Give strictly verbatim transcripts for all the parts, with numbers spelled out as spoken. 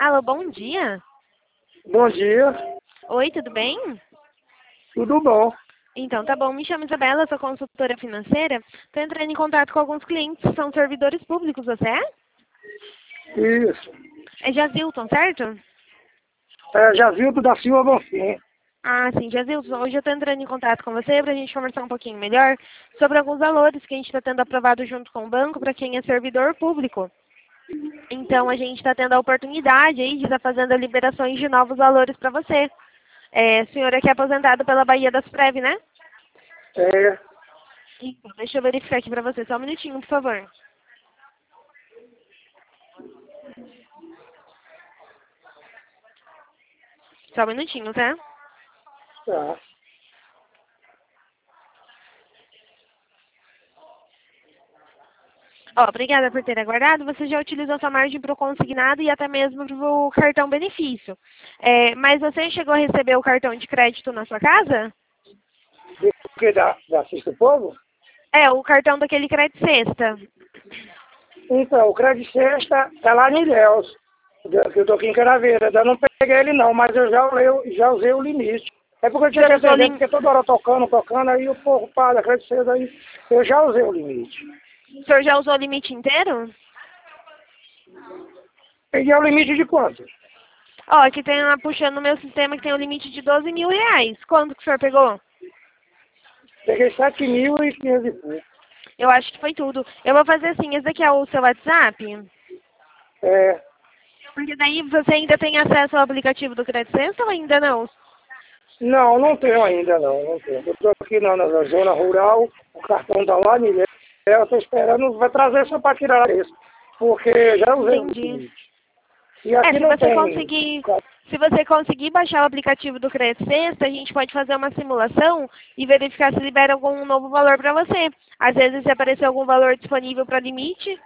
Alô, bom dia. Bom dia, Oi, tudo bem? tudo bom? Então, tá bom. Me chamo Isabela, sou consultora financeira. Estou entrando em contato com alguns clientes, são servidores públicos, você é? Isso. É Jazilton, certo? É, Javildo da Silva Bonfim. Ah, sim, Jazilton. Hoje eu estou entrando em contato com você para a gente conversar um pouquinho melhor sobre alguns valores que a gente está tendo aprovado junto com o banco para quem é servidor público. Então, a gente está tendo a oportunidade aí de estar fazendo liberações de novos valores para você. É, a senhora que é aposentada pela Bahia das Prev, né? É, Então, deixa eu verificar aqui para você. Só um minutinho, por favor. Só um minutinho, tá? tá. Ó, obrigada por ter aguardado. Você já utilizou sua margem para o consignado e até mesmo para o cartão benefício. É, mas você chegou a receber o cartão de crédito na sua casa? De que da, da Cesta do Povo? É, o cartão daquele crédito sexta. Então, o crédito sexta é lá em Ilhéus, que eu tô aqui em Caraveira. Eu não peguei ele não, mas eu já usei, já usei o limite. É porque eu tinha que Você usou o atender, lim... porque toda hora tocando, tocando, aí o povo paga crédito sexta, aí eu já usei o limite. O senhor já usou o limite inteiro? Peguei o limite de quanto? Ó, aqui tem uma puxando no meu sistema que tem o limite de doze mil reais. Quanto que o senhor pegou? Peguei sete mil e quinhentos e pouco. Eu acho que foi tudo. Eu vou fazer assim, esse aqui é o seu WhatsApp? É, Porque daí você ainda tem acesso ao aplicativo do Crédito Sexta ou ainda não? não, não tenho ainda não, não tenho. Eu estou aqui na, na zona rural, o cartão está lá, Miguel. Eu estou esperando, vai trazer só para tirar isso, porque já usei o Entendi. limite. E É, aqui se não você tem. conseguir, se você conseguir baixar o aplicativo do Crédito Sexta, a gente pode fazer uma simulação e verificar se libera algum novo valor para você. Às vezes, se aparecer algum valor disponível para limite.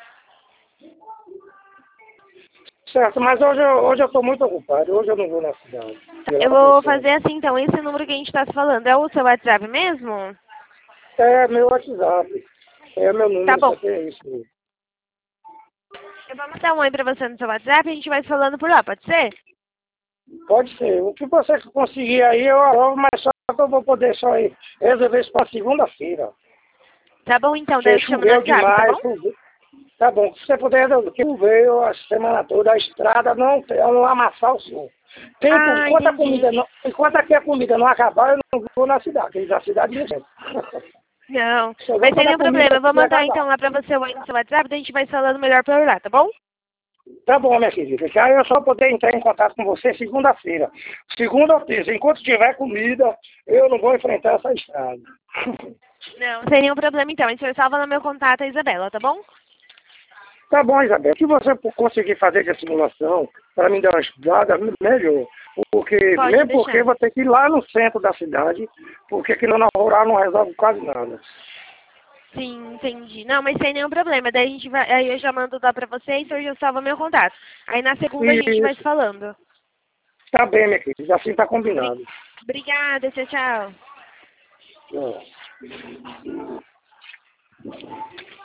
Certo, mas hoje, eu- hoje eu estou muito ocupado, hoje eu não vou na cidade. Fui lá Eu pro vou centro. fazer assim, então, esse número que a gente está se falando é o seu WhatsApp mesmo? É meu WhatsApp, é meu Tá número, só bom. tem isso mesmo. Eu vou mandar um oi para você no seu WhatsApp e a gente vai se falando por lá, pode ser? Pode ser, o que você conseguir aí eu aprovo, mas só que eu vou poder só ir resolver isso para segunda-feira. Tá bom, então, daí Porque eu te chamo no choveu WhatsApp, tá demais, bom? choveu. Tá bom, se você puder, que choveu a semana toda, a estrada não tem, não amassar o som. Tempo, Ah, enquanto a entendi. comida não, enquanto aqui a comida não acabar, eu não vou na cidade, porque na cidade não tem. Não, Só vou mas sem quando a nenhum comida problema. Eu vou aqui mandar acabar. então lá pra você o oi no seu WhatsApp, daí a gente vai se falando melhor por lá, tá bom? Tá bom, minha querida, que aí eu só poder entrar em contato com você segunda-feira. Segunda ou terça, enquanto tiver comida, eu não vou enfrentar essa estrada. Não, sem nenhum problema então. A gente salva no meu contato a Isabela, tá bom? Tá bom, Isabel. Se você conseguir fazer essa simulação, para me dar uma estudada, melhor. Porque, Pode mesmo porque eu deixar. vou ter que ir lá no centro da cidade, porque aqui na rural não resolve quase nada. Sim, entendi. Não, mas sem nenhum problema. Daí a gente vai, aí eu já mando lá pra você e o senhor já salva meu contato. Aí na segunda a gente vai se Isso. falando. Tá bem, minha querida. Assim tá Obri- combinado. Obrigada, tchau, tchau. É.